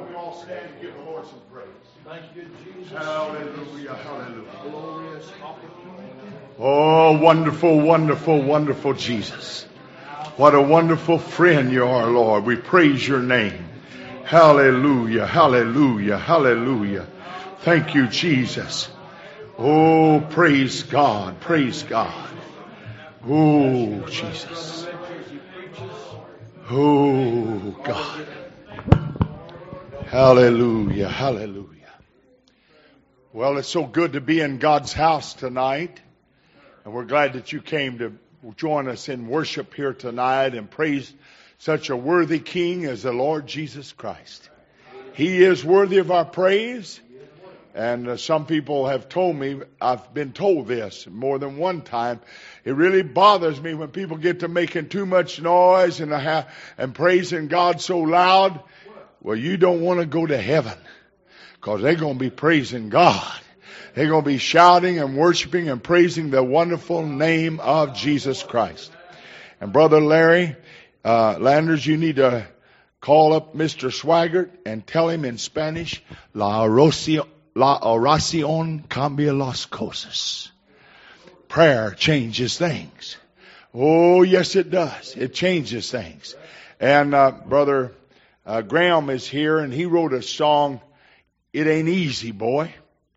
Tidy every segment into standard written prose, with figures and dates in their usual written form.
we all stand and give the Lord some praise? Thank you, Jesus. Hallelujah, hallelujah. Glorious opportunity. Oh, wonderful, wonderful, wonderful Jesus. What a wonderful friend you are, Lord. We praise your name. Hallelujah, hallelujah, hallelujah. Thank you, Jesus. Oh, praise God, praise God. Oh, Jesus. Oh, God. Hallelujah, hallelujah. Well, it's so good to be in God's house tonight. And we're glad that you came to join us in worship here tonight and praise such a worthy King as the Lord Jesus Christ. He is worthy of our praise. And some people have told me, I've been told this more than one time, it really bothers me when people get to making too much noise and praising God so loud. Well, you don't want to go to heaven because they're going to be praising God. They're going to be shouting and worshiping and praising the wonderful name of Jesus Christ. And Brother Larry Landers, you need to call up Mr. Swaggart and tell him in Spanish, La oración cambia las cosas. Prayer changes things. Oh, yes, it does. It changes things. And Brother Graham is here, and he wrote a song, It Ain't Easy, Boy.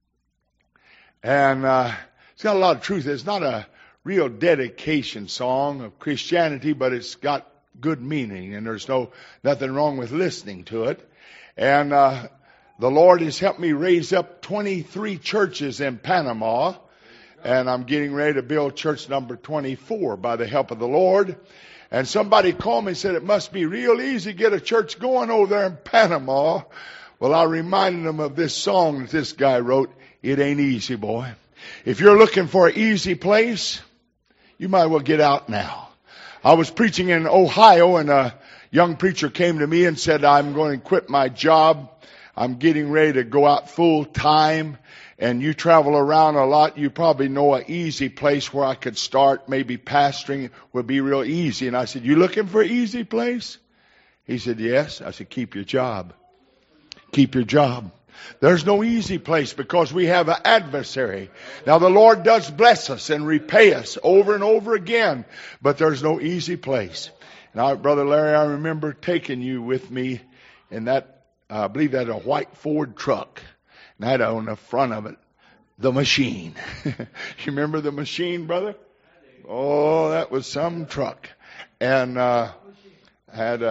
And it's got a lot of truth. It's not a real dedication song of Christianity, but it's got good meaning, and there's nothing wrong with listening to it. And the Lord has helped me raise up 23 churches in Panama, and I'm getting ready to build church number 24 by the help of the Lord. And somebody called me and said it must be real easy to get a church going over there in Panama. Well, I reminded them of this song that this guy wrote, It Ain't Easy, Boy. If you're looking for an easy place, you might well get out now. I was preaching in Ohio, and a young preacher came to me and said, I'm going to quit my job. I'm getting ready to go out full time, and you travel around a lot. You probably know an easy place where I could start. Maybe pastoring would be real easy. And I said, you looking for an easy place? He said, yes. I said, keep your job. Keep your job. There's no easy place because we have an adversary. Now the Lord does bless us and repay us over and over again, but there's no easy place. Now, Brother Larry, I remember taking you with me in that, I believe that a white Ford truck. And I had on the front of it, the machine. You remember the machine, brother? Oh, that was some truck. And had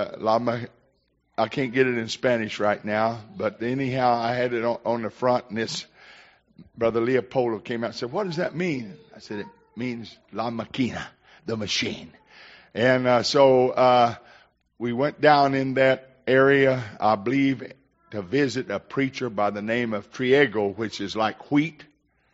I can't get it in Spanish right now, but anyhow, I had it on the front, and this Brother Leopoldo came out and said, what does that mean? I said, it means la máquina, the machine. And so we went down in that area, I believe, to visit a preacher by the name of Triego, which is like wheat.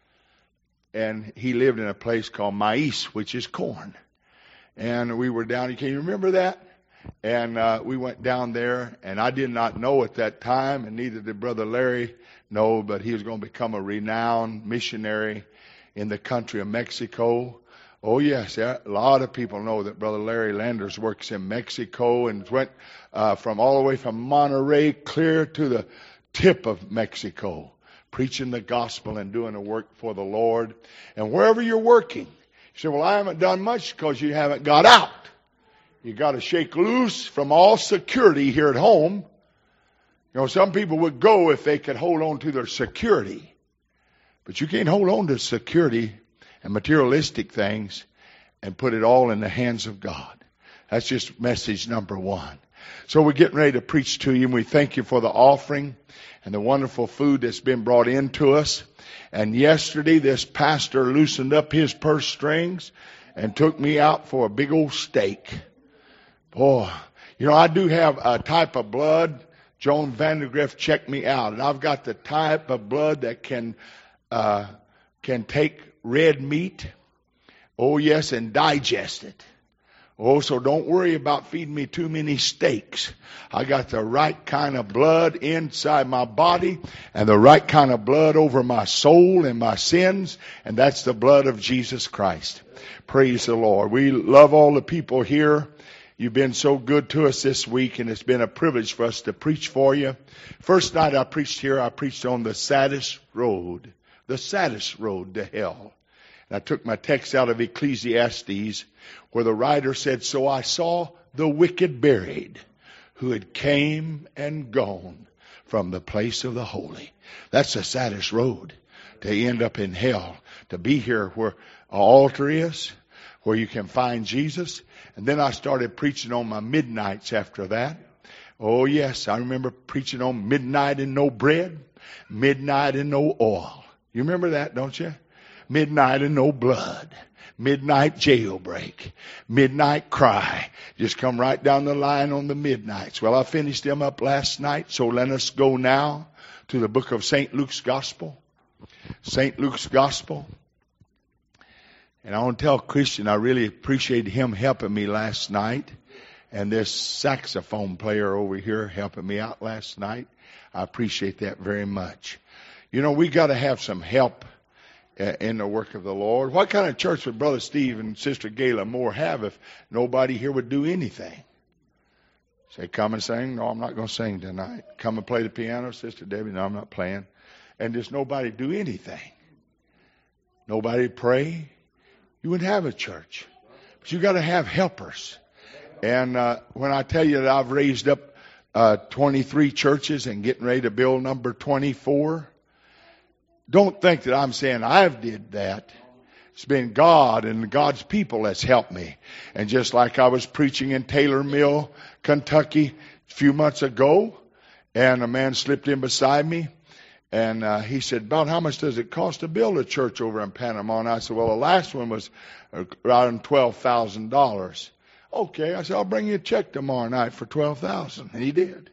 And he lived in a place called Maíz, which is corn. And we were down, can you remember that? And we went down there, and I did not know at that time, and neither did Brother Larry know, but he was going to become a renowned missionary in the country of Mexico. Oh, yes, a lot of people know that Brother Larry Landers works in Mexico and went from all the way from Monterrey clear to the tip of Mexico, preaching the gospel and doing the work for the Lord. And wherever you're working, you say, well, I haven't done much because you haven't got out. You got to shake loose from all security here at home. You know, some people would go if they could hold on to their security. But you can't hold on to security and materialistic things and put it all in the hands of God. That's just message number one. So we're getting ready to preach to you, and we thank you for the offering and the wonderful food that's been brought in to us. And yesterday, this pastor loosened up his purse strings and took me out for a big old steak. Boy, you know, I do have a type of blood. Joan Vandergrift checked me out, and I've got the type of blood that can take red meat, oh yes, and digest it. Oh, so don't worry about feeding me too many steaks. I got the right kind of blood inside my body and the right kind of blood over my soul and my sins, and that's the blood of Jesus Christ. Praise the Lord. We love all the people here. You've been so good to us this week, and it's been a privilege for us to preach for you. First night I preached here, I preached on the saddest road to hell. And I took my text out of Ecclesiastes, where the writer said, "So I saw the wicked buried, who had came and gone from the place of the holy." That's the saddest road, to end up in hell, to be here where an altar is, where you can find Jesus. And then I started preaching on my midnights after that. Oh yes, I remember preaching on midnight and no bread, midnight and no oil. You remember that, don't you? Midnight and no blood, midnight jailbreak, midnight cry. Just come right down the line on the midnights. Well, I finished them up last night, so let us go now to the book of St. Luke's Gospel. St. Luke's Gospel. And I want to tell Christian, I really appreciated him helping me last night. And this saxophone player over here helping me out last night. I appreciate that very much. You know, we got to have some help in the work of the Lord. What kind of church would Brother Steve and Sister Gayla Moore have if nobody here would do anything? Say, come and sing? No, I'm not going to sing tonight. Come and play the piano, Sister Debbie? No, I'm not playing. And just nobody do anything. Nobody pray. You wouldn't have a church. But you got to have helpers. And when I tell you that I've raised up 23 churches and getting ready to build number 24, don't think that I'm saying I've did that. It's been God and God's people that's helped me. And just like I was preaching in Taylor Mill, Kentucky a few months ago, and a man slipped in beside me, and he said, "About how much does it cost to build a church over in Panama?" And I said, "Well, the last one was around $12,000. Okay, I said, "I'll bring you a check tomorrow night for $12,000. And he did.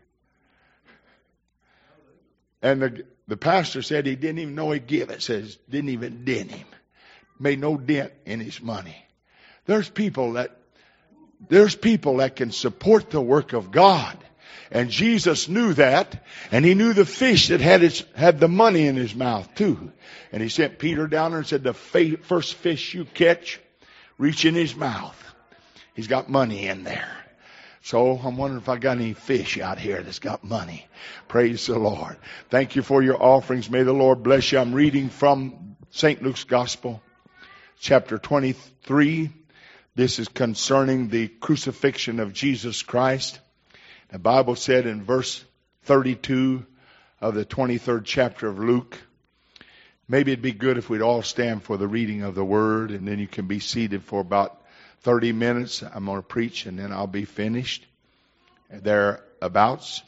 And the pastor said he didn't even know he'd give it. Says, didn't even dent him. Made no dent in his money. There's people that can support the work of God. And Jesus knew that, and he knew the fish that had the money in his mouth too. And he sent Peter down there and said, "The first fish you catch, reach in his mouth. He's got money in there." So I'm wondering if I got any fish out here that's got money. Praise the Lord. Thank you for your offerings. May the Lord bless you. I'm reading from St. Luke's Gospel, chapter 23. This is concerning the crucifixion of Jesus Christ. The Bible said in verse 32 of the 23rd chapter of Luke, maybe it'd be good if we'd all stand for the reading of the word, and then you can be seated for about 30 minutes. I'm going to preach, and then I'll be finished thereabouts.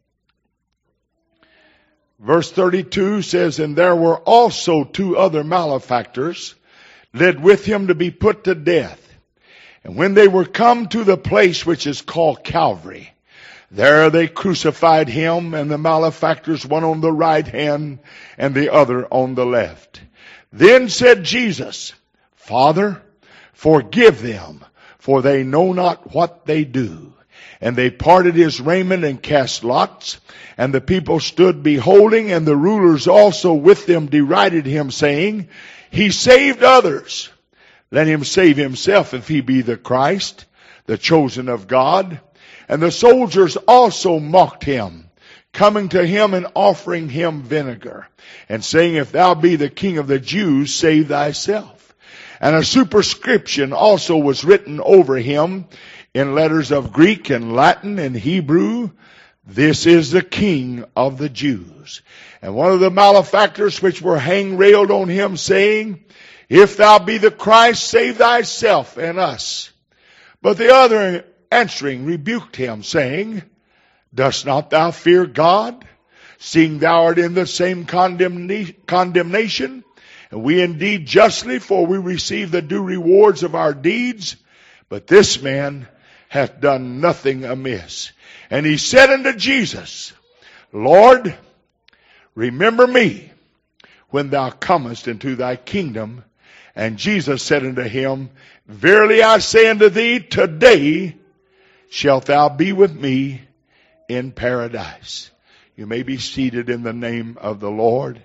Verse 32 says, "And there were also 2 other malefactors led with him to be put to death. And when they were come to the place which is called Calvary, there they crucified him and the malefactors, one on the right hand and the other on the left. Then said Jesus, Father, forgive them, for they know not what they do. And they parted his raiment and cast lots. And the people stood beholding, and the rulers also with them derided him, saying, He saved others. Let him save himself if he be the Christ, the chosen of God. And the soldiers also mocked him, coming to him and offering him vinegar, and saying, If thou be the King of the Jews, save thyself. And a superscription also was written over him in letters of Greek and Latin and Hebrew, This is the King of the Jews. And one of the malefactors which were hang railed on him, saying, If thou be the Christ, save thyself and us. But the other answering rebuked him, saying, Dost not thou fear God, seeing thou art in the same condemnation? And we indeed justly, for we receive the due rewards of our deeds. But this man hath done nothing amiss. And he said unto Jesus, Lord, remember me when thou comest into thy kingdom. And Jesus said unto him, Verily I say unto thee, today shalt thou be with me in paradise. You may be seated in the name of the Lord.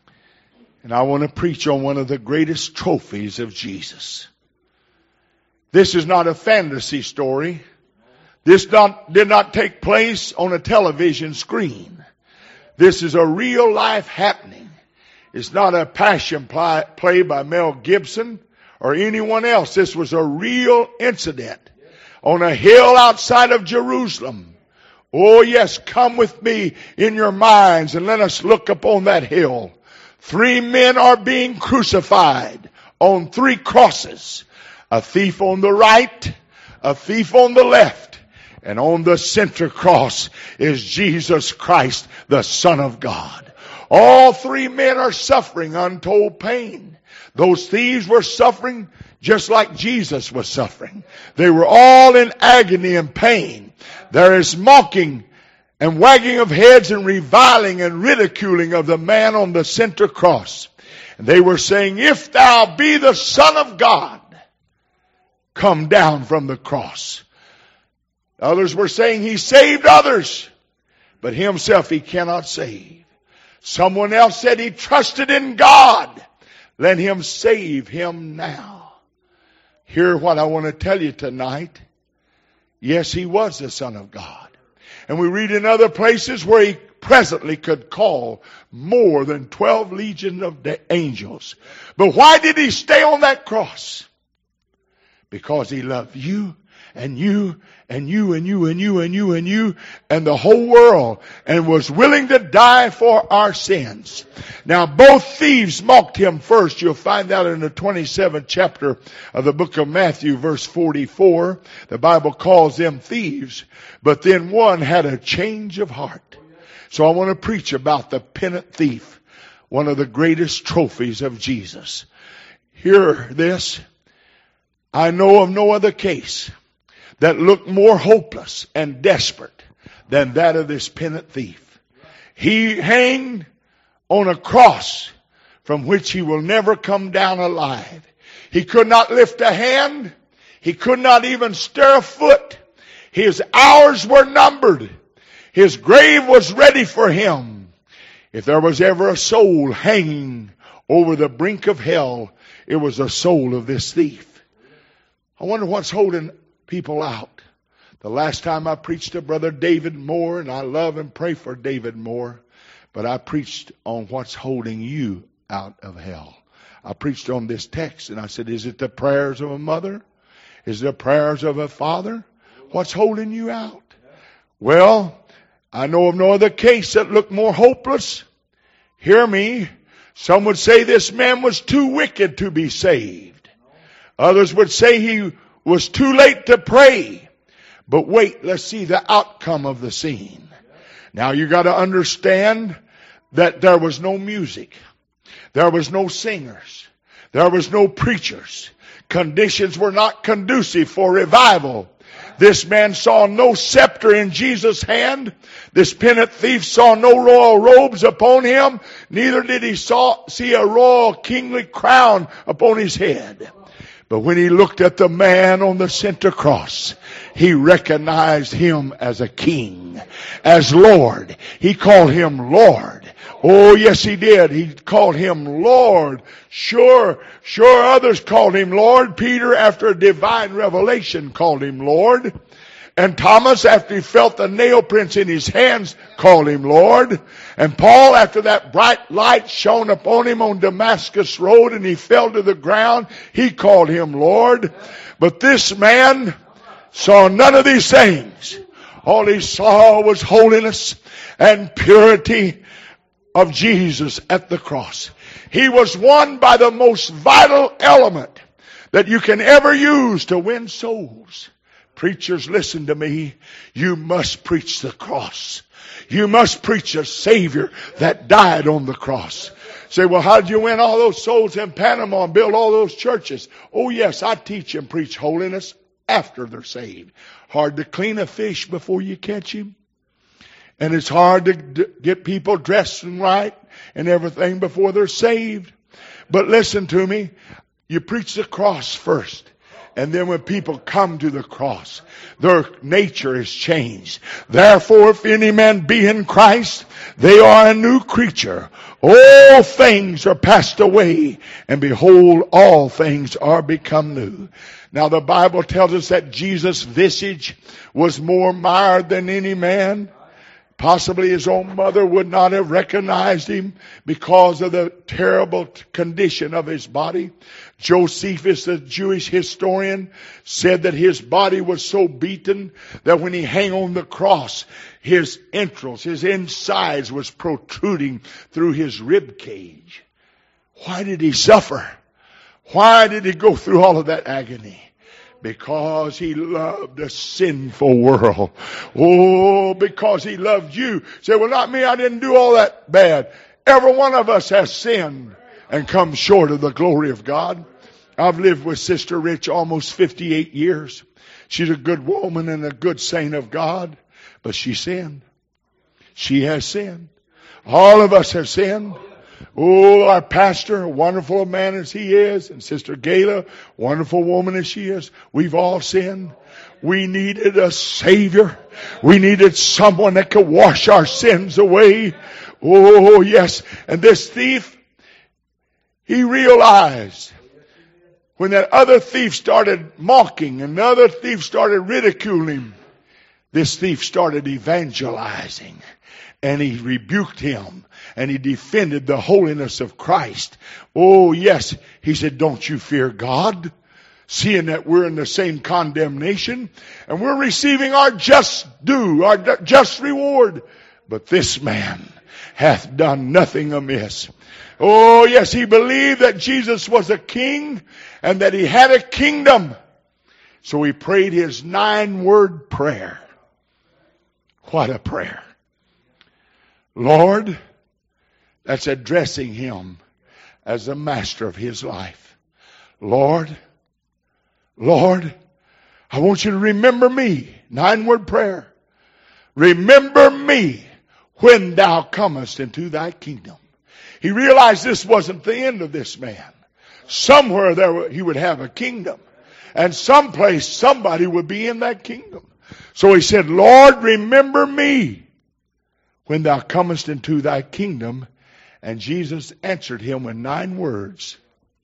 And I want to preach on one of the greatest trophies of Jesus. This is not a fantasy story. This did not take place on a television screen. This is a real life happening. It's not a passion play by Mel Gibson or anyone else. This was a real incident on a hill outside of Jerusalem. Oh yes, come with me in your minds and let us look upon that hill. 3 men are being crucified on 3 crosses. A thief on the right, a thief on the left, and on the center cross is Jesus Christ, the Son of God. All 3 men are suffering untold pain. Those thieves were suffering just like Jesus was suffering. They were all in agony and pain. There is mocking and wagging of heads and reviling and ridiculing of the man on the center cross. And they were saying, if thou be the Son of God, come down from the cross. Others were saying he saved others, but himself he cannot save. Someone else said he trusted in God. Let him save him now. Hear what I want to tell you tonight. Yes, he was the Son of God. And we read in other places where he presently could call more than 12 legions of angels. But why did he stay on that cross? Because he loved you and you and you and you and you and you and you and the whole world, and was willing to die for our sins. Now both thieves mocked him first. You'll find that in the 27th chapter of the book of Matthew, verse 44. The Bible calls them thieves. But then one had a change of heart. So I want to preach about the penitent thief, one of the greatest trophies of Jesus. Hear this. I know of no other case that looked more hopeless and desperate than that of this penitent thief. He hanged on a cross from which he will never come down alive. He could not lift a hand. He could not even stir a foot. His hours were numbered. His grave was ready for him. If there was ever a soul hanging over the brink of hell, it was the soul of this thief. I wonder what's holding people out. The last time I preached to Brother David Moore, and I love and pray for David Moore, but I preached on what's holding you out of hell. I preached on this text, and I said, is it the prayers of a mother? Is it the prayers of a father? What's holding you out? Well, I know of no other case that looked more hopeless. Hear me. Some would say this man was too wicked to be saved. Others would say he was too late to pray. But wait, let's see the outcome of the scene. Now you got to understand that there was no music. There was no singers. There was no preachers. Conditions were not conducive for revival. This man saw no scepter in Jesus' hand. This penitent thief saw no royal robes upon him. Neither did he see a royal kingly crown upon his head. But when he looked at the man on the center cross, he recognized him as a king, as Lord. He called him Lord. Oh, yes, he did. He called him Lord. Sure, others called him Lord. Peter, after a divine revelation, called him Lord. And Thomas, after he felt the nail prints in his hands, called him Lord. And Paul, after that bright light shone upon him on Damascus Road and he fell to the ground, he called him Lord. But this man saw none of these things. All he saw was holiness and purity of Jesus at the cross. He was won by the most vital element that you can ever use to win souls. Preachers, listen to me. You must preach the cross. You must preach a Savior that died on the cross. Say, well, how did you win all those souls in Panama and build all those churches? Oh, yes, I teach and preach holiness after they're saved. Hard to clean a fish before you catch him. And it's hard to get people dressed and right and everything before they're saved. But listen to me. You preach the cross first. And then when people come to the cross, their nature is changed. Therefore, if any man be in Christ, they are a new creature. All things are passed away, and behold, all things are become new. Now the Bible tells us that Jesus' visage was more marred than any man. Possibly his own mother would not have recognized him because of the terrible condition of his body. Josephus, the Jewish historian, said that his body was so beaten that when he hung on the cross, his entrails, his insides was protruding through his rib cage. Why did he suffer? Why did he go through all of that agony? Because he loved a sinful world. Oh, because he loved you. Say, well, not me. I didn't do all that bad. Every one of us has sinned and come short of the glory of God. I've lived with Sister Rich almost 58 years. She's a good woman and a good saint of God, but she sinned. She has sinned. All of us have sinned. Oh, our pastor, wonderful man as he is, and Sister Gayla, wonderful woman as she is, we've all sinned. We needed a Savior. We needed someone that could wash our sins away. Oh, yes. And this thief, he realized when that other thief started mocking and the other thief started ridiculing him, this thief started evangelizing. And he rebuked him. And he defended the holiness of Christ. Oh, yes. He said, don't you fear God? Seeing that we're in the same condemnation. And we're receiving our just due, our just reward. But this man hath done nothing amiss. Oh, yes. He believed that Jesus was a king. And that he had a kingdom. So he prayed his 9-word prayer. What a prayer. Lord, that's addressing him as the master of his life. Lord, I want you to remember me. 9-word prayer. Remember me when thou comest into thy kingdom. He realized this wasn't the end of this man. Somewhere he would have a kingdom. And someplace somebody would be in that kingdom. So he said, Lord, remember me when thou comest into thy kingdom. And Jesus answered him with 9 words.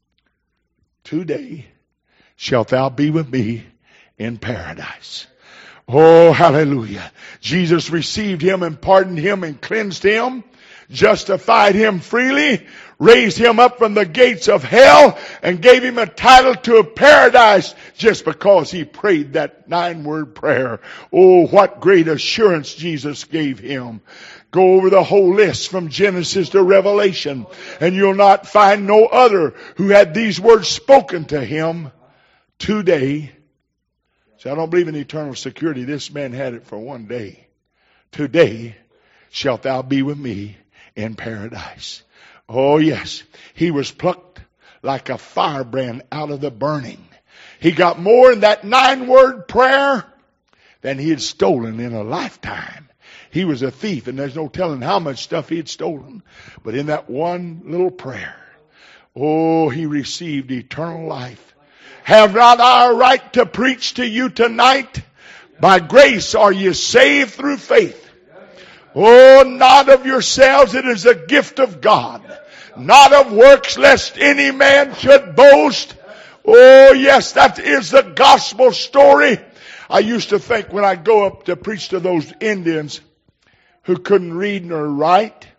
Today shalt thou be with me in paradise. Oh, hallelujah. Jesus received him and pardoned him and cleansed him, justified him freely, raised him up from the gates of hell, and gave him a title to a paradise just because he prayed that 9-word prayer. Oh, what great assurance Jesus gave him. Go over the whole list from Genesis to Revelation, and you'll not find no other who had these words spoken to him today. See, I don't believe in eternal security. This man had it for one day. Today shalt thou be with me in paradise. Oh, yes. He was plucked like a firebrand out of the burning. He got more in that 9-word prayer than he had stolen in a lifetime. He was a thief, and there's no telling how much stuff he had stolen. But in that one little prayer, oh, he received eternal life. Have not I a right to preach to you tonight? By grace are you saved through faith. Oh, not of yourselves, it is a gift of God. Not of works, lest any man should boast. Oh, yes, that is the gospel story. I used to think when I go up to preach to those Indians who couldn't read nor write,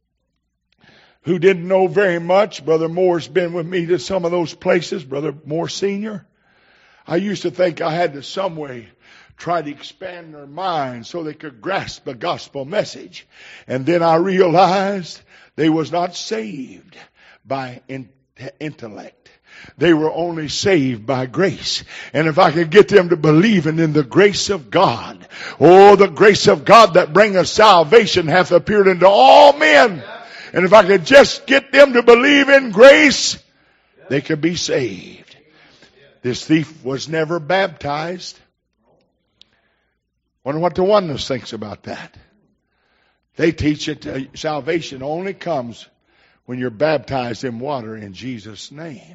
who didn't know very much. Brother Moore's been with me to some of those places, Brother Moore Sr. I used to think I had to some way try to expand their minds so they could grasp the gospel message. And then I realized they was not saved by intellect. They were only saved by grace. And if I could get them to believe in the grace of God, oh, the grace of God that bringeth salvation hath appeared unto all men. And if I could just get them to believe in grace, they could be saved. This thief was never baptized. Wonder what the oneness thinks about that. They teach that salvation only comes when you're baptized in water in Jesus' name.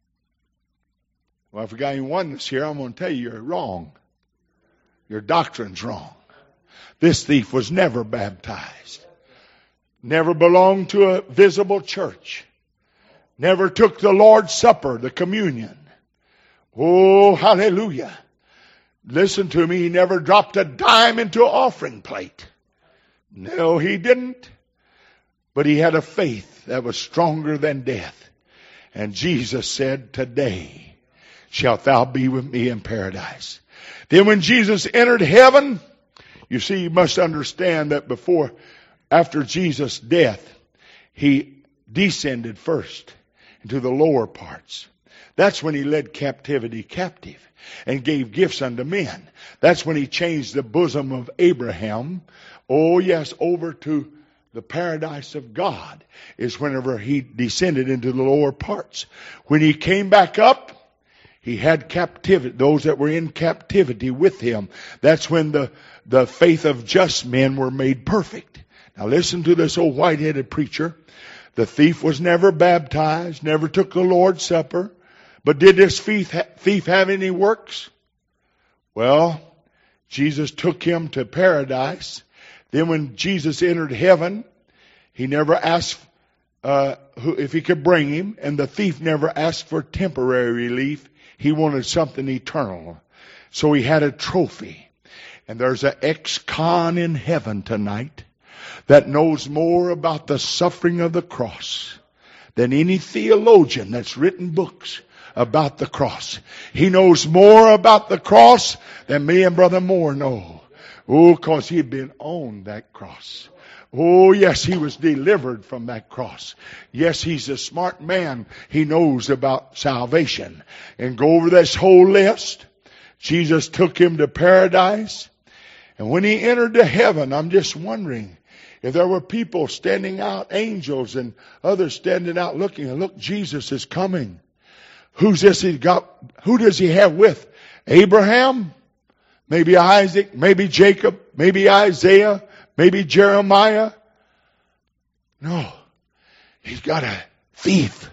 Well, if we got any oneness here, I'm going to tell you you're wrong. Your doctrine's wrong. This thief was never baptized. Never belonged to a visible church. Never took the Lord's Supper, the communion. Oh, hallelujah. Listen to me. He never dropped a dime into an offering plate. No, he didn't. But he had a faith that was stronger than death. And Jesus said, today shalt thou be with me in paradise. Then when Jesus entered heaven, you see, you must understand that after Jesus' death, he descended first into the lower parts. That's when he led captivity captive and gave gifts unto men. That's when he changed the bosom of Abraham, oh yes, over to the paradise of God, is whenever he descended into the lower parts. When he came back up, he had captivity, those that were in captivity with him. That's when the faith of just men were made perfect. Now listen to this old white-headed preacher. The thief was never baptized, never took the Lord's Supper. But did this thief have any works? Well, Jesus took him to paradise. Then when Jesus entered heaven, he never asked if he could bring him. And the thief never asked for temporary relief. He wanted something eternal. So he had a trophy. And there's an ex-con in heaven tonight that knows more about the suffering of the cross than any theologian that's written books about the cross. He knows more about the cross than me and Brother Moore know. Oh, because he'd been on that cross. Oh, yes, he was delivered from that cross. Yes, he's a smart man. He knows about salvation. And go over this whole list. Jesus took him to paradise. And when he entered to heaven, I'm just wondering if there were people standing out, angels and others standing out looking. And look, Jesus is coming. Who's this he got? Who does he have with? Abraham? Maybe Isaac? Maybe Jacob? Maybe Isaiah? Maybe Jeremiah? No. He's got a thief.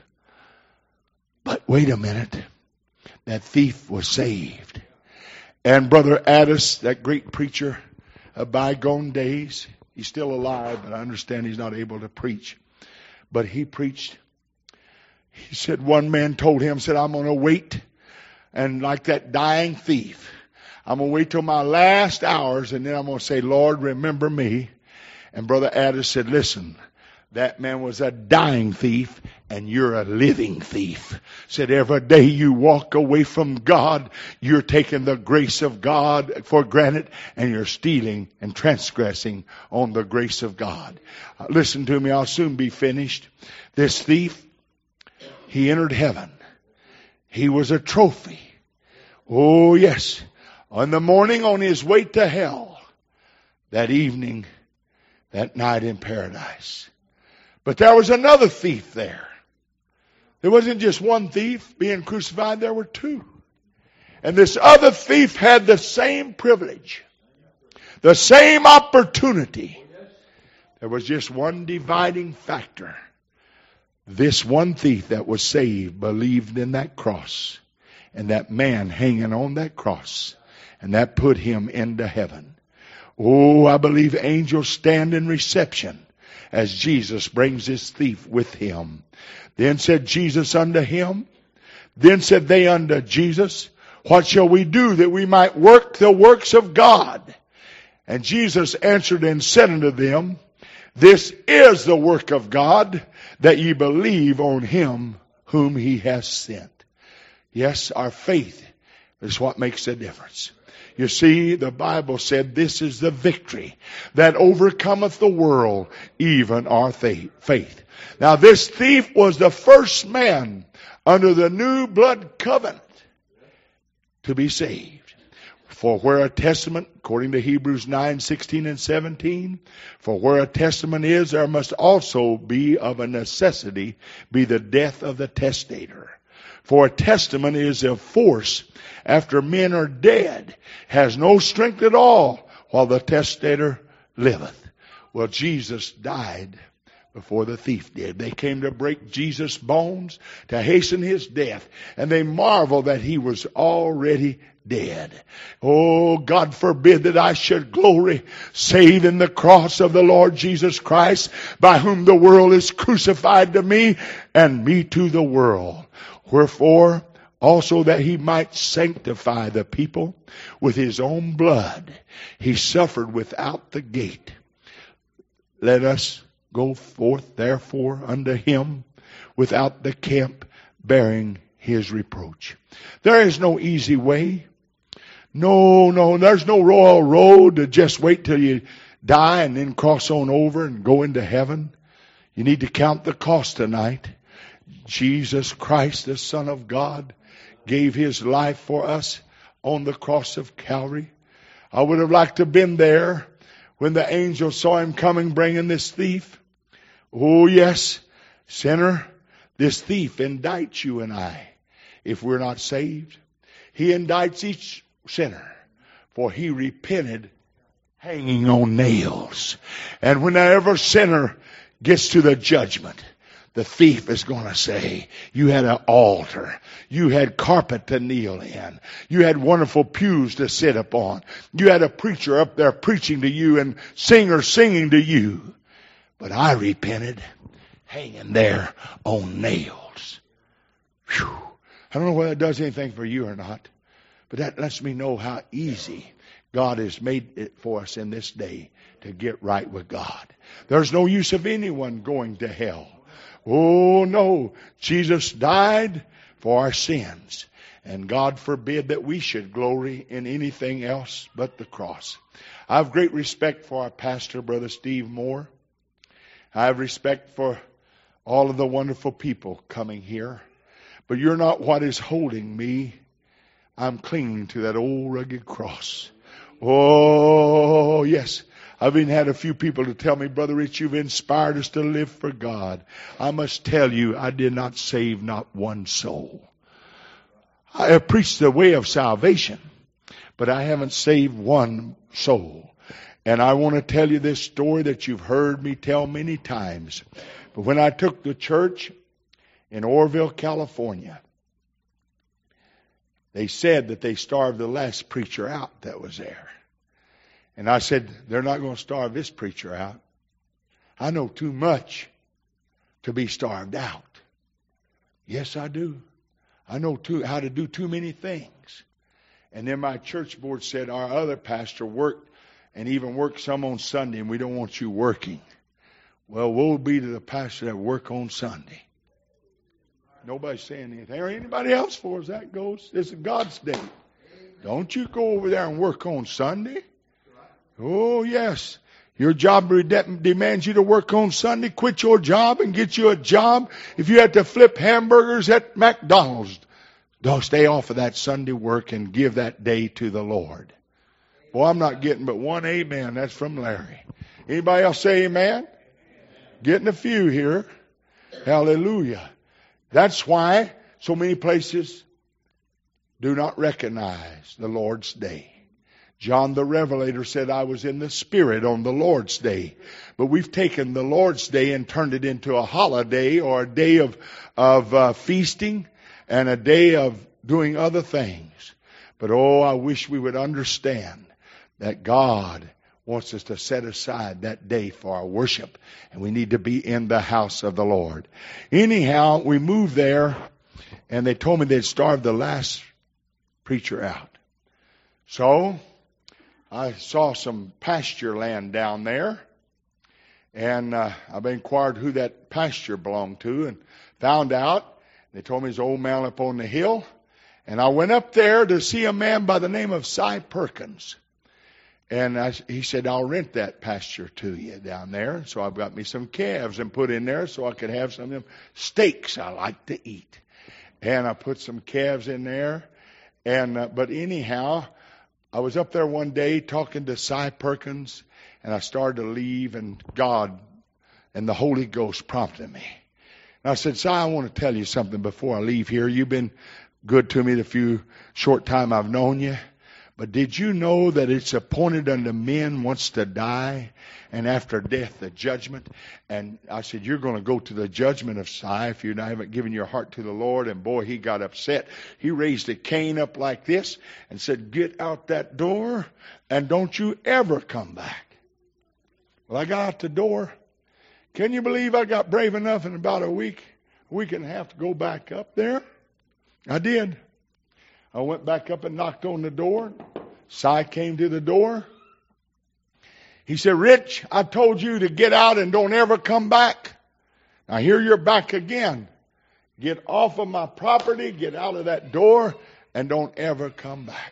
But wait a minute. That thief was saved. And Brother Addis, that great preacher of bygone days, he's still alive, but I understand he's not able to preach. But he preached. He said one man told him, said, I'm going to wait. And like that dying thief, I'm going to wait till my last hours and then I'm going to say, Lord, remember me. And Brother Addis said, listen, that man was a dying thief and you're a living thief. Said every day you walk away from God, you're taking the grace of God for granted and you're stealing and transgressing on the grace of God. Listen to me, I'll soon be finished. This thief, he entered heaven. He was a trophy. Oh yes. On the morning on his way to hell, that evening, that night in paradise. But there was another thief there. There wasn't just one thief being crucified, there were two. And this other thief had the same privilege, the same opportunity. There was just one dividing factor. This one thief that was saved believed in that cross and that man hanging on that cross, and that put him into heaven. Oh, I believe angels stand in reception as Jesus brings this thief with him. Then said Jesus unto him, then said they unto Jesus, what shall we do that we might work the works of God? And Jesus answered and said unto them, this is the work of God, that ye believe on him whom he has sent. Yes, our faith is what makes a difference. You see, the Bible said this is the victory that overcometh the world, even our faith. Now this thief was the first man under the new blood covenant to be saved. For where a testament, according to Hebrews 9:16 and 17, for where a testament is, there must also be of a necessity be the death of the testator. For a testament is of force after men are dead, has no strength at all while the testator liveth. Well, Jesus died before the thief did. They came to break Jesus' bones, to hasten his death, and they marveled that he was already dead. Oh, God forbid that I should glory save in the cross of the Lord Jesus Christ, by whom the world is crucified to me and me to the world. Wherefore, Also that he might sanctify the people with his own blood. He suffered without the gate. Let us go forth therefore unto him without the camp, bearing his reproach. There is no easy way. No, there's no royal road to just wait till you die and then cross on over and go into heaven. You need to count the cost tonight. Jesus Christ, the Son of God, gave his life for us on the cross of Calvary. I would have liked to have been there when the angel saw him coming bringing this thief. Oh yes, sinner, this thief indicts you and I if we're not saved. He indicts each sinner, for he repented hanging on nails. And whenever sinner gets to the judgment, the thief is going to say, you had an altar. You had carpet to kneel in. You had wonderful pews to sit upon. You had a preacher up there preaching to you and singers singing to you. But I repented hanging there on nails. Whew. I don't know whether it does anything for you or not, but that lets me know how easy God has made it for us in this day to get right with God. There's no use of anyone going to hell. Oh no, Jesus died for our sins, and God forbid that we should glory in anything else but the cross. I have great respect for our pastor, Brother Steve Moore. I have respect for all of the wonderful people coming here, but you're not what is holding me. I'm clinging to that old rugged cross. Oh yes. I've even had a few people to tell me, Brother Rich, you've inspired us to live for God. I must tell you, I did not save not one soul. I have preached the way of salvation, but I haven't saved one soul. And I want to tell you this story that you've heard me tell many times. But when I took the church in Orville, California, they said that they starved the last preacher out that was there. And I said, they're not going to starve this preacher out. I know too much to be starved out. Yes, I do. I know how to do too many things. And then my church board said, our other pastor worked and even worked some on Sunday, and we don't want you working. Well, woe be to the pastor that work on Sunday. Nobody's saying anything. Or anybody else for as that goes. This is God's day. Don't you go over there and work on Sunday. Oh, yes. Your job demands you to work on Sunday. Quit your job and get you a job. If you had to flip hamburgers at McDonald's, don't stay off of that Sunday work and give that day to the Lord. Well, I'm not getting but one amen. That's from Larry. Anybody else say amen? Getting a few here. Hallelujah. That's why so many places do not recognize the Lord's day. John the Revelator said, I was in the Spirit on the Lord's day. But we've taken the Lord's day and turned it into a holiday or a day of feasting and a day of doing other things. But oh, I wish we would understand that God wants us to set aside that day for our worship. And we need to be in the house of the Lord. Anyhow, we moved there and they told me they'd starved the last preacher out. So I saw some pasture land down there, and I've inquired who that pasture belonged to and found out. They told me it's an old man up on the hill, and I went up there to see a man by the name of Cy Perkins. And he said, I'll rent that pasture to you down there. So I've got me some calves and put in there so I could have some of them steaks I like to eat. And I put some calves in there. And but anyhow, I was up there one day talking to Cy Perkins, and I started to leave, and God and the Holy Ghost prompted me. And I said, Cy, I want to tell you something before I leave here. You've been good to me the few short time I've known you. But did you know that it's appointed unto men once to die, and after death the judgment? And I said, you're going to go to the judgment of Cy if you haven't given your heart to the Lord. And boy, he got upset. He raised a cane up like this and said, get out that door and don't you ever come back. Well, I got out the door. Can you believe I got brave enough in about a week and a half to go back up there? I did. I went back up and knocked on the door. Si came to the door. He said, Rich, I told you to get out and don't ever come back. Now here you're back again. Get off of my property, get out of that door, and don't ever come back.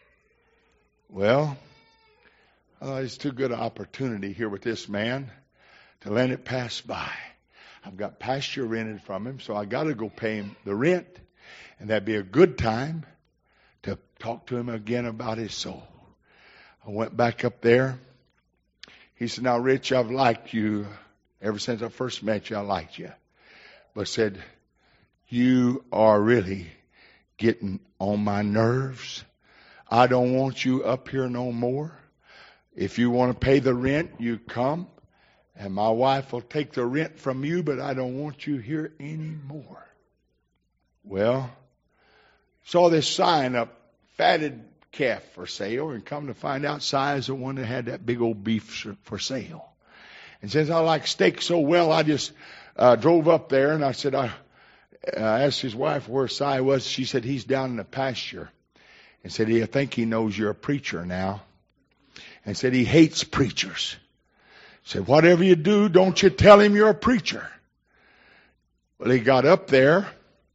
Well, it's too good an opportunity here with this man to let it pass by. I've got pasture rented from him, so I got to go pay him the rent. And that'd be a good time to talk to him again about his soul. I went back up there. He said, now, Rich, I've liked you. Ever since I first met you, I liked you. But said, you are really getting on my nerves. I don't want you up here no more. If you want to pay the rent, you come. And my wife will take the rent from you, but I don't want you here anymore. Well, saw this sign up, fatted calf for sale, and come to find out Si is the one that had that big old beef for sale. And since I like steak so well, I just drove up there, and I said, I asked his wife where Si was. She said, he's down in the pasture. And said, I think he knows you're a preacher now. And said, he hates preachers. Said, whatever you do, don't you tell him you're a preacher. Well, he got up there,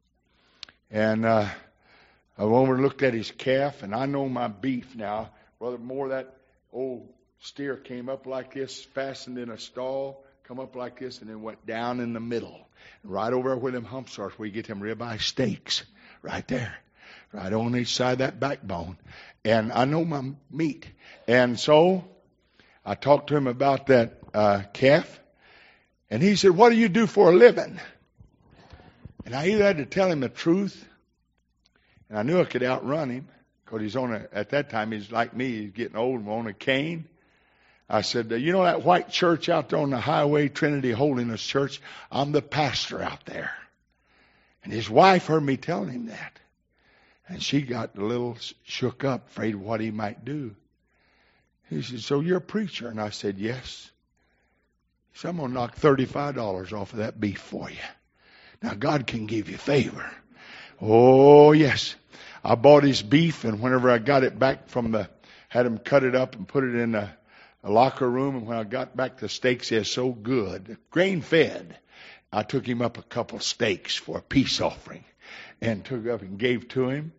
and I overlooked at his calf, and I know my beef now. Brother Moore, that old steer came up like this, fastened in a stall, come up like this, and then went down in the middle. Right over where them humps are, where you get them ribeye steaks. Right there. Right on each side of that backbone. And I know my meat. And so I talked to him about that calf. And he said, what do you do for a living? And I either had to tell him the truth, and I knew I could outrun him, because he's at that time, he's like me, he's getting old, on a cane. I said, you know that white church out there on the highway, Trinity Holiness Church? I'm the pastor out there. And his wife heard me telling him that. And she got a little shook up, afraid of what he might do. He said, so you're a preacher? And I said, yes. He said, I'm going to knock $35 off of that beef for you. Now, God can give you favor. Oh, yes. I bought his beef, and whenever I got it back had him cut it up and put it in a locker room, and when I got back, the steaks is so good. Grain fed. I took him up a couple steaks for a peace offering and took up and gave to him.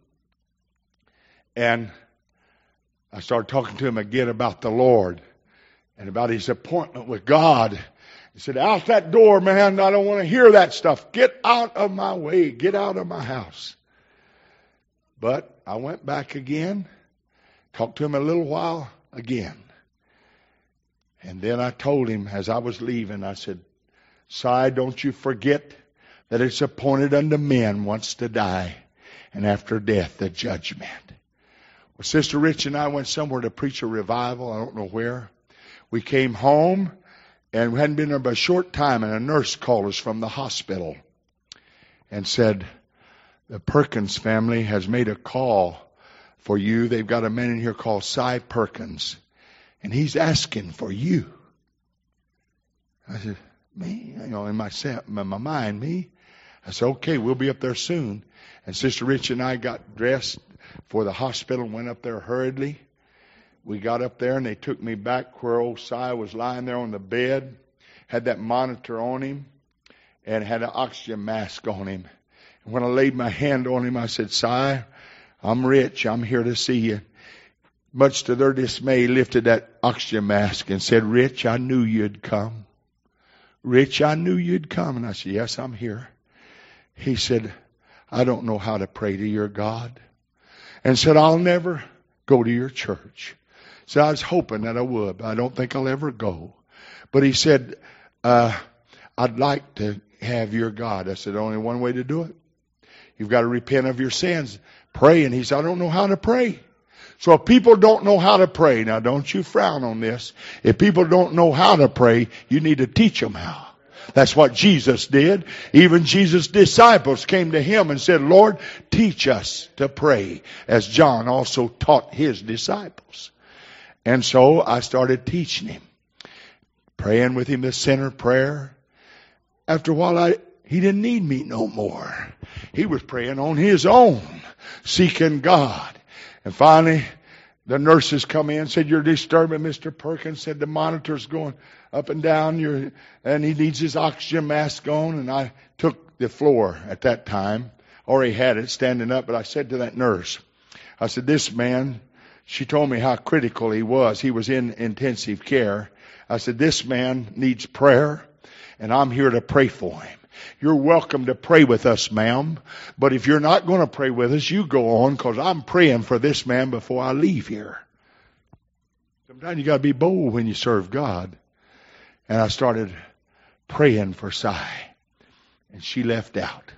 And I started talking to him again about the Lord and about his appointment with God. He said, out that door, man, I don't want to hear that stuff. Get out of my way. Get out of my house. But I went back again, talked to him a little while again. And then I told him as I was leaving, I said, Si, don't you forget that it's appointed unto men once to die, and after death the judgment. Well, Sister Rich and I went somewhere to preach a revival. I don't know where. We came home, and we hadn't been there but a short time, and a nurse called us from the hospital and said, the Perkins family has made a call for you. They've got a man in here called Si Perkins, and he's asking for you. I said, me? In my mind, me? I said, okay, we'll be up there soon. And Sister Rich and I got dressed for the hospital and went up there hurriedly. We got up there, and they took me back where old Si was lying there on the bed, had that monitor on him, and had an oxygen mask on him. And when I laid my hand on him, I said, Si, I'm Rich. I'm here to see you. Much to their dismay, lifted that oxygen mask and said, Rich, I knew you'd come. Rich, I knew you'd come. And I said, yes, I'm here. He said, I don't know how to pray to your God. And said, I'll never go to your church. So I was hoping that I would, but I don't think I'll ever go. But he said, I'd like to have your God. I said, only one way to do it. You've got to repent of your sins. Pray. And he said, I don't know how to pray. So if people don't know how to pray, now don't you frown on this. If people don't know how to pray, you need to teach them how. That's what Jesus did. Even Jesus' disciples came to him and said, Lord, teach us to pray, as John also taught his disciples. And so I started teaching him, praying with him the sinner prayer. After a while, He didn't need me no more. He was praying on his own, seeking God. And finally, the nurses come in and said, "You're disturbing Mr. Perkins." Said the monitor's going up and down, and he needs his oxygen mask on. And I took the floor at that time. Already had it standing up, but I said to that nurse, I said, "This man," she told me how critical he was. He was in intensive care. I said, "This man needs prayer, and I'm here to pray for him. You're welcome to pray with us, ma'am. But if you're not going to pray with us, you go on, because I'm praying for this man before I leave here." Sometimes you got to be bold when you serve God. And I started praying for Cy, and she left out.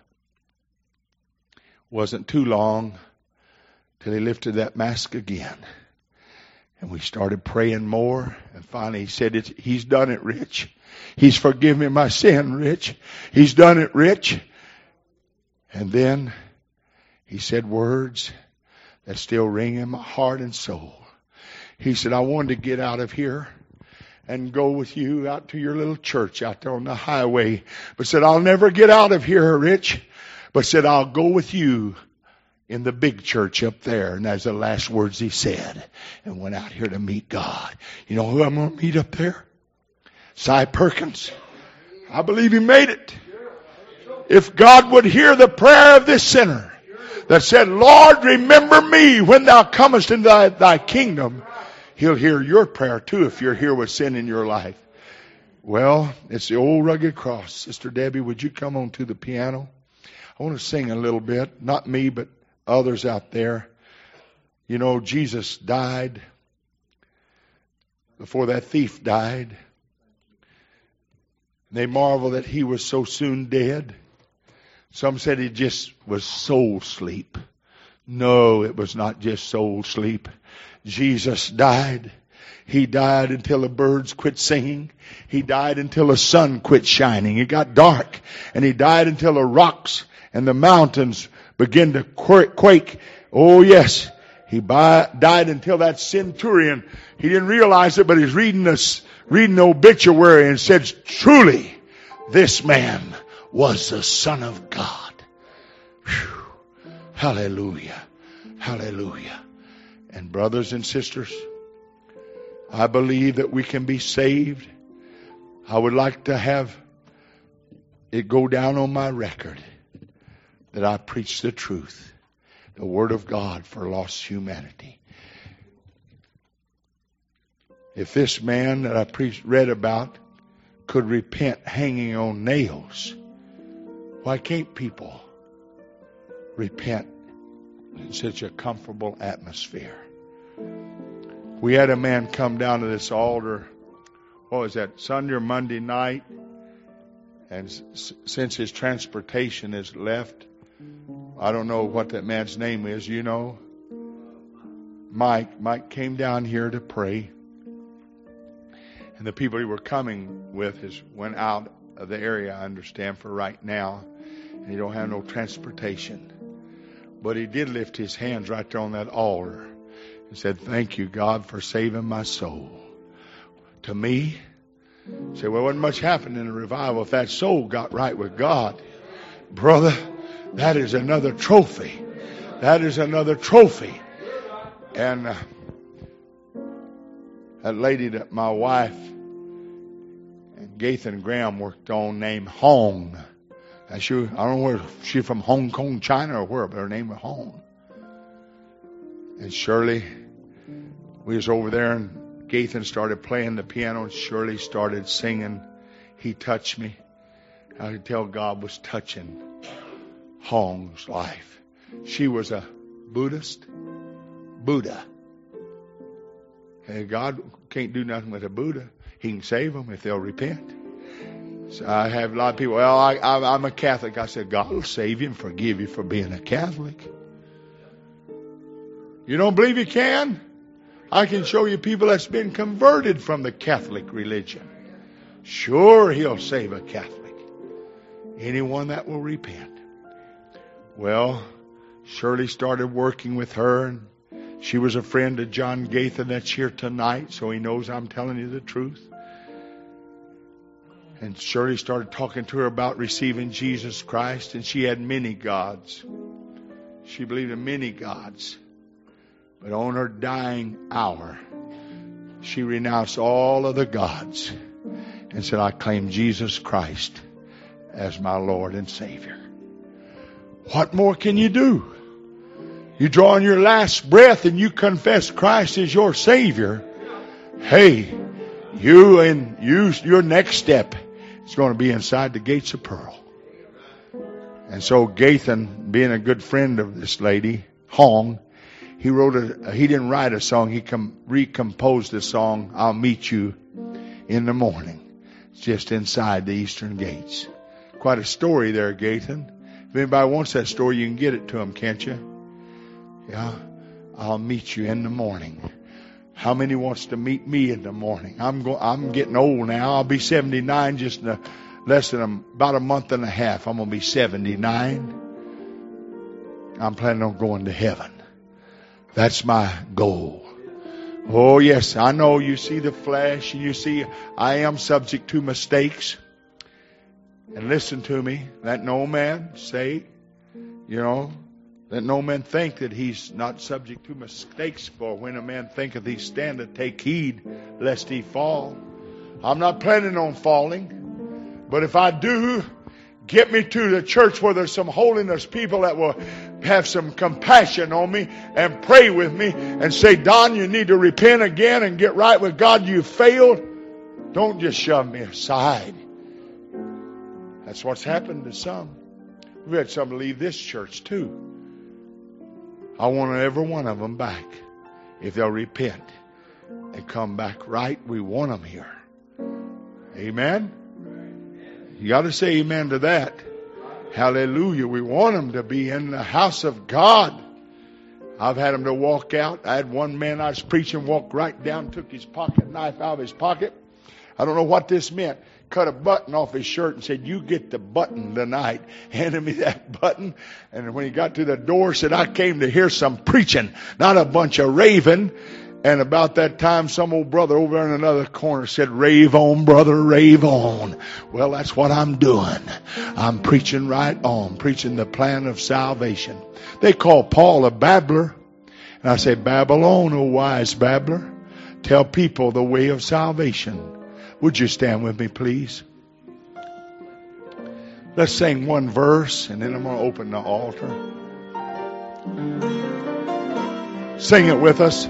Wasn't too long till he lifted that mask again. And we started praying more. And finally he said, "He's done it, Rich. He's forgiven me my sin, Rich. He's done it, Rich." And then he said words that still ring in my heart and soul. He said, "I wanted to get out of here and go with you out to your little church out there on the highway. But said, I'll never get out of here, Rich. But said, I'll go with you in the big church up there." And that's the last words he said. And went out here to meet God. You know who I'm going to meet up there? Cy Perkins. I believe he made it. If God would hear the prayer of this sinner that said, "Lord, remember me when thou comest into thy kingdom," He'll hear your prayer too if you're here with sin in your life. Well, it's the old rugged cross. Sister Debbie, would you come on to the piano? I want to sing a little bit. Not me, but others out there. You know, Jesus died before that thief died. They marvel that he was so soon dead. Some said he just was soul sleep. No, it was not just soul sleep. Jesus died. He died until the birds quit singing. He died until the sun quit shining. It got dark. And he died until the rocks and the mountains began to quake. Oh yes. He died until that centurion, he didn't realize it, but he's reading the obituary and said, "Truly, this man was the Son of God." Whew. Hallelujah. Hallelujah. And brothers and sisters, I believe that we can be saved. I would like to have it go down on my record that I preach the truth, the Word of God for lost humanity. If this man that I read about could repent hanging on nails, why can't people repent in such a comfortable atmosphere? We had a man come down to this altar, what was that, Sunday or Monday night? And since his transportation is left, I don't know what that man's name is, you know. Mike came down here to pray. And the people he were coming with went out of the area, I understand, for right now. And he don't have no transportation. But he did lift his hands right there on that altar and said, "Thank you, God, for saving my soul." To me, say, well, wasn't much happened in the revival if that soul got right with God. Brother, that is another trophy. That is another trophy. And that lady that my wife and Gathan Graham worked on named Hong. I don't know where she's from, Hong Kong, China or where, but her name was Hong. And Shirley, we was over there and Gathan started playing the piano and Shirley started singing, "He Touched Me." I could tell God was touching Hong's life. She was a Buddha. And God can't do nothing with a Buddha. He can save them if they'll repent. So I have a lot of people, well, I'm a Catholic. I said, God will save you and forgive you for being a Catholic. You don't believe you can? I can show you people that's been converted from the Catholic religion. Sure, he'll save a Catholic. Anyone that will repent. Well, Shirley started working with her, and she was a friend of John Gathan that's here tonight, so he knows I'm telling you the truth. And Shirley started talking to her about receiving Jesus Christ, and she had many gods. She believed in many gods. But on her dying hour, she renounced all of the gods and said, I claim Jesus Christ as my Lord and Savior. What more can you do? You draw on your last breath and you confess Christ as your Savior. Hey, your next step is going to be inside the gates of pearl. And so Gathan, being a good friend of this lady, Hong, he didn't write a song, he recomposed the song, I'll Meet You in the Morning. It's just inside the eastern gates. Quite a story there, Gathan. If anybody wants that story, you can get it to them, can't you? Yeah, I'll meet you in the morning. How many wants to meet me in the morning? I'm getting old now. I'll be 79 just in about a month and a half. I'm going to be 79. I'm planning on going to heaven. That's my goal. Oh yes, I know you see the flesh and you see I am subject to mistakes. And listen to me, let no man say, let no man think that he's not subject to mistakes. For when a man thinketh he standeth, take heed lest he fall. I'm not planning on falling. But if I do, get me to the church where there's some holiness people that will have some compassion on me and pray with me and say, Don, you need to repent again and get right with God. You failed. Don't just shove me aside. That's what's happened to some. We've had some leave this church too. I want every one of them back. If they'll repent and come back right, we want them here. Amen? You got to say amen to that. Hallelujah. We want them to be in the house of God. I've had them to walk out. I had one man I was preaching walk right down, took his pocket knife out of his pocket. I don't know what this meant. Cut a button off his shirt and said, you get the button tonight. Handed me that button. And when he got to the door, said, I came to hear some preaching, not a bunch of raving. And about that time, some old brother over in another corner said, rave on, brother, rave on. Well, that's what I'm doing. I'm preaching right on, preaching the plan of salvation. They call Paul a babbler. And I say, Babylon, O wise babbler, tell people the way of salvation. Would you stand with me, please? Let's sing one verse, and then I'm going to open the altar. Sing it with us.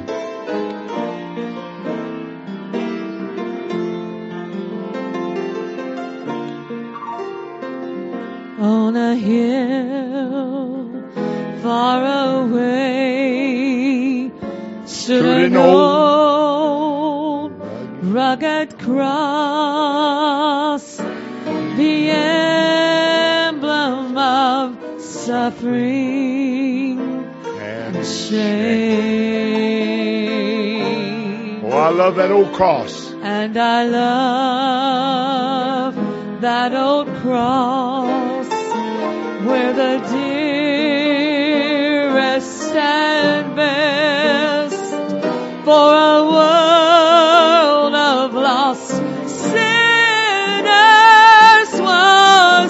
On a hill far away stood an old rugged cross, the emblem of suffering and shame. Oh, I love that old cross. And I love that old cross, where the dearest and best for a world of lost sinners was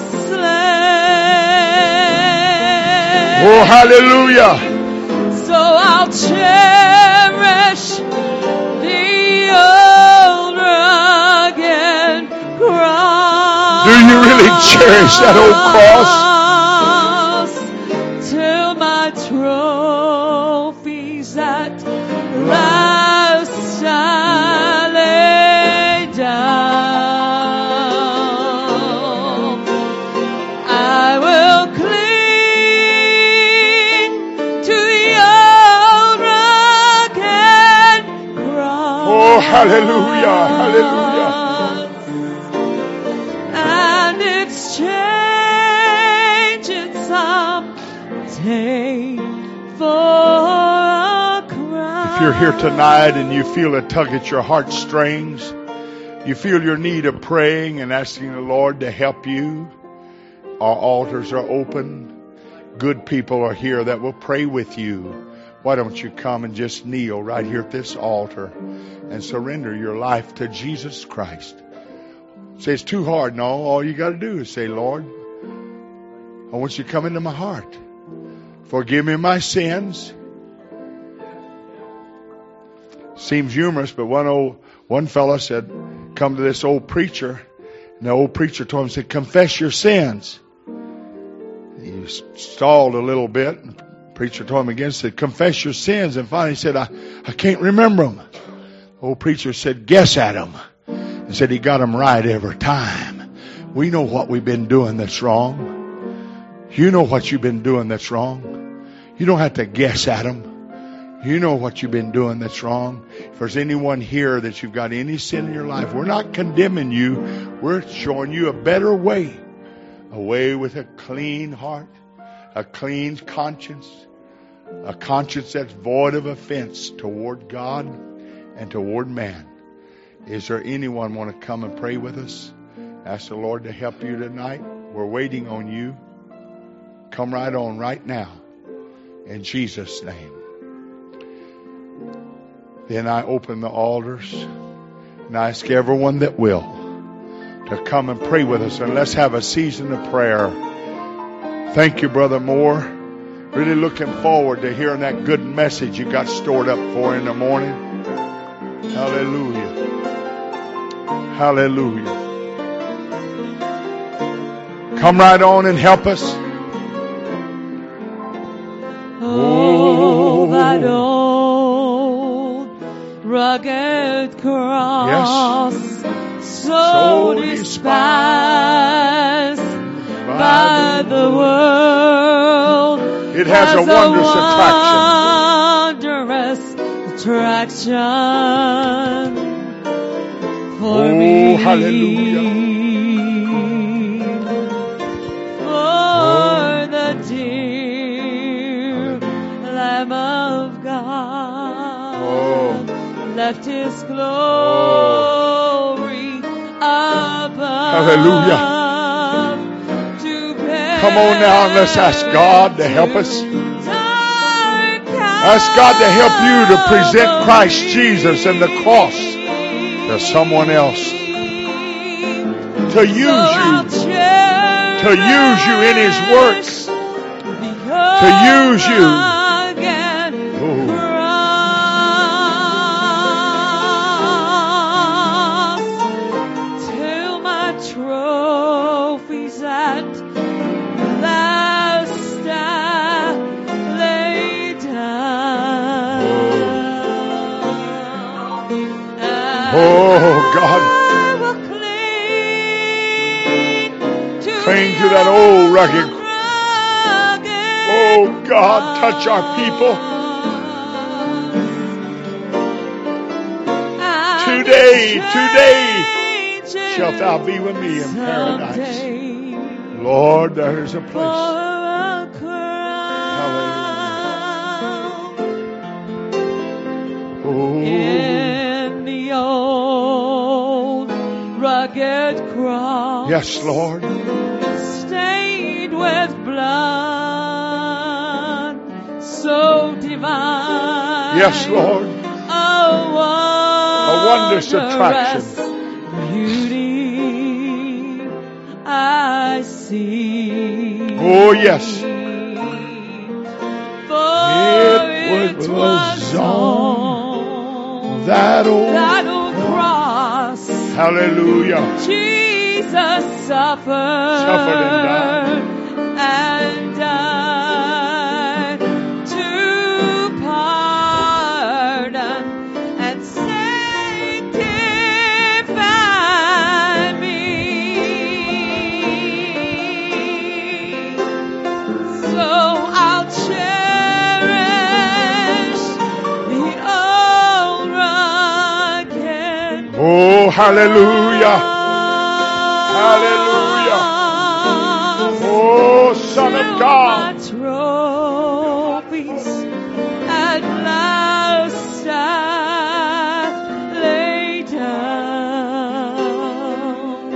slain. Oh, hallelujah. So I'll cherish the old rugged cross. Do you really cherish that old cross? Till my trophies at last I lay down, I will cling to the old rugged cross. Oh, hallelujah, hallelujah. And exchange it someday for a crown. If you're here tonight and you feel a tug at your heartstrings, you feel your need of praying and asking the Lord to help you, our altars are open. Good people are here that will pray with you. Why don't you come and just kneel right here at this altar and surrender your life to Jesus Christ? Say it's too hard. No, all you got to do is say, Lord, I want you to come into my heart. Forgive me my sins. Seems humorous, but one fella said, come to this old preacher. And the old preacher told him, said, confess your sins. He stalled a little bit. And the preacher told him again, said, confess your sins. And finally he said, I can't remember them. The old preacher said, guess at them. And said he got them right every time. We know what we've been doing that's wrong. You know what you've been doing that's wrong. You don't have to guess at them. You know what you've been doing that's wrong. If there's anyone here that you've got any sin in your life, we're not condemning you. We're showing you a better way. A way with a clean heart, a clean conscience, a conscience that's void of offense toward God and toward man. Is there anyone want to come and pray with us? Ask the Lord to help you tonight. We're waiting on you. Come right on right now. In Jesus' name. Then I open the altars and I ask everyone that will to come and pray with us, and let's have a season of prayer. Thank you, Brother Moore. Really looking forward to hearing that good message you got stored up for in the morning. Hallelujah. Hallelujah. Come right on and help us. Oh, that old rugged cross, so despised by the world. It has a wondrous attraction for Oh, me. hallelujah. For the dear Lamb of God left His glory above. Hallelujah. Come on now and let's ask God to help us. Ask God to help you to present Christ Jesus and the cross to someone else. To use you in His works. To use you. Till my trophies at last I lay down. Oh God. I will cling to that old rugged. Oh God, touch our people. Today shalt thou be with me in paradise. Lord, there is a place. In the old rugged cross. Yes, Lord. Stained with blood, so divine. Yes, Lord. A wondrous attraction. Beauty I see. Oh, yes. For it was on that old cross. Hallelujah. Jesus suffered and died to pardon and sanctify me. So I'll cherish the old rugged. Oh, hallelujah. Hallelujah. Oh, Son of God. Trophies at last I lay down.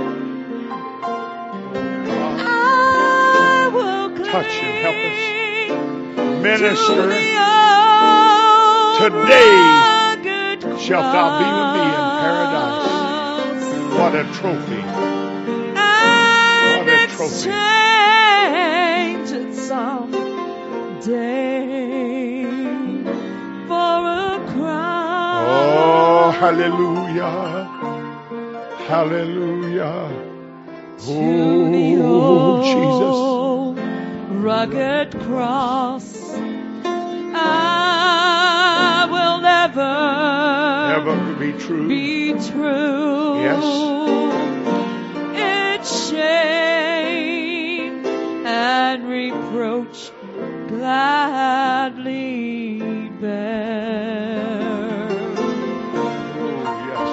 I will Touch and help us. Minister. Today shalt thou be with me in paradise. What a trophy. and What a trophy. exchange it someday for a crown. Oh, hallelujah. Hallelujah. To the Oh, old rugged cross, I will never Never be true. be true. Yes. It's shame and reproach gladly bear. Oh, yes.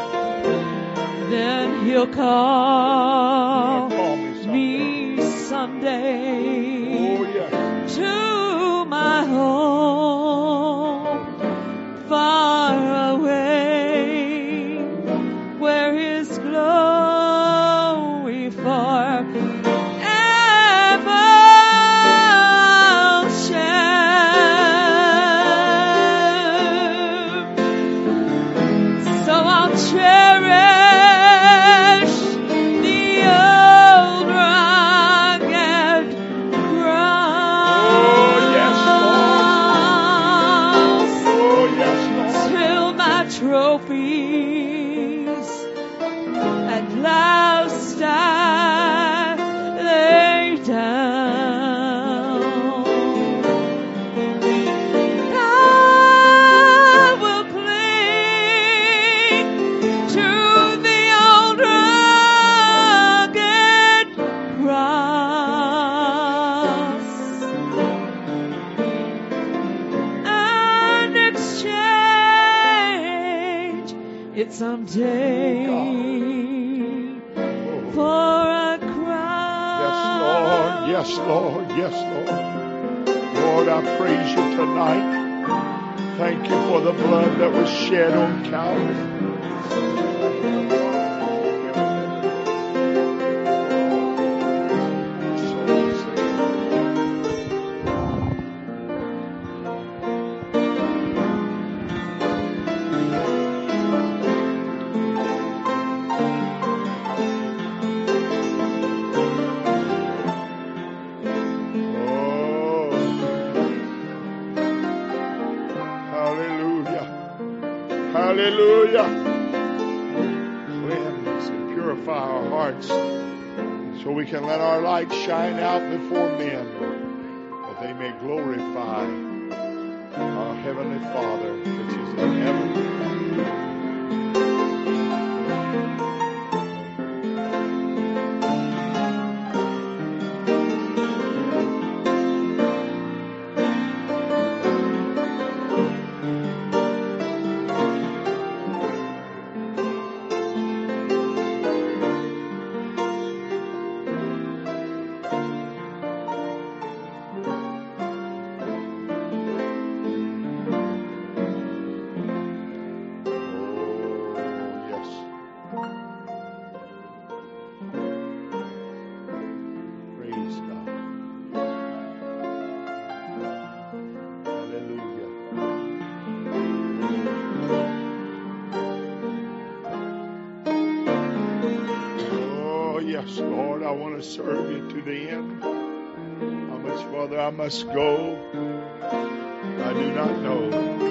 Then he'll call Call me someday. me someday Oh, yes. to my home far away, where his glory forever I'll share. So I'll cherish the old rugged cross Oh, yes, Lord. till my trophies at last I lay down. I will cling to the old rugged cross and exchange it someday for a crown. Yes, Lord. Yes, Lord. Lord, I praise you tonight. Thank you for the blood that was shed on Calvary. Oh, hallelujah. Hallelujah. Cleanse and purify our hearts so we can let our light shine out before men, that they may glorify our Heavenly Father which is in heaven. Oh, yes. Praise God. Hallelujah. Oh, yes, Lord, I want to serve you to the end. How much further I must go, I do not know.